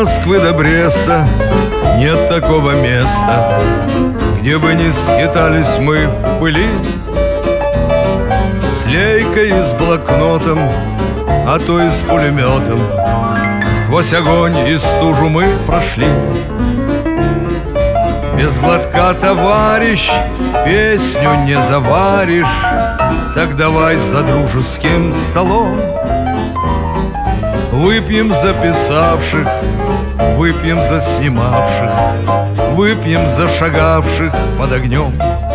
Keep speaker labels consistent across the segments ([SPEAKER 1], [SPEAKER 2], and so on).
[SPEAKER 1] Москвы до Бреста нет такого места, где бы не скитались мы в пыли, с лейкой и с блокнотом, а то и с пулеметом. Сквозь огонь и стужу мы прошли. Без глотка, товарищ, песню не заваришь. Так давай за дружеским столом выпьем за писавших, выпьем за снимавших, выпьем за шагавших под огнем.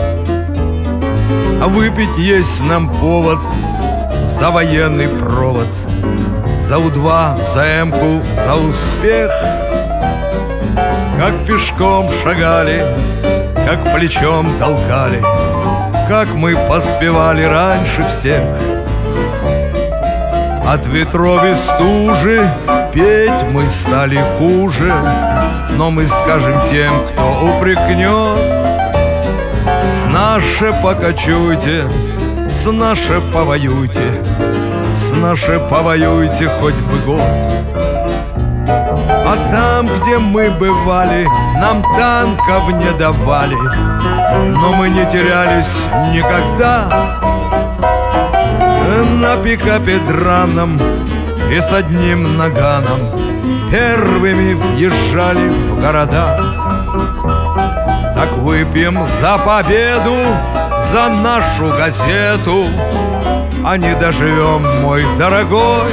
[SPEAKER 1] А выпить есть нам повод за военный провод, за У-2, за М-ку, за успех. Как пешком шагали, как плечом толкали, как мы поспевали раньше всех. От ветров и стужи петь мы стали хуже, но мы скажем тем, кто упрекнет: с наше покачуйте, с наше повоюйте, с наше повоюйте хоть бы год. А там, где мы бывали, нам танков не давали, но мы не терялись никогда. На пикапе драном и с одним наганом первыми въезжали в города. Так выпьем за победу, за нашу газету, а не доживем, мой дорогой.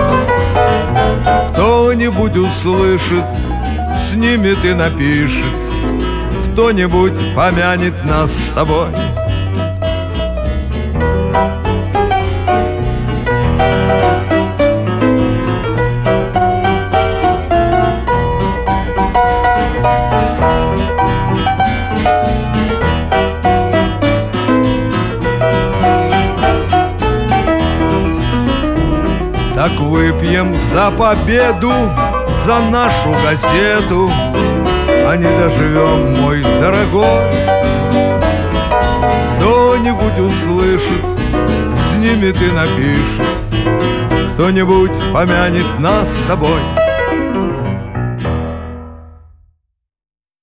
[SPEAKER 1] Кто-нибудь услышит, снимет и напишет, кто-нибудь помянет нас с тобой. Так выпьем за победу, за нашу газету, а не доживем, мой дорогой. Кто-нибудь услышит, снимет и напишет, кто-нибудь помянет нас с тобой.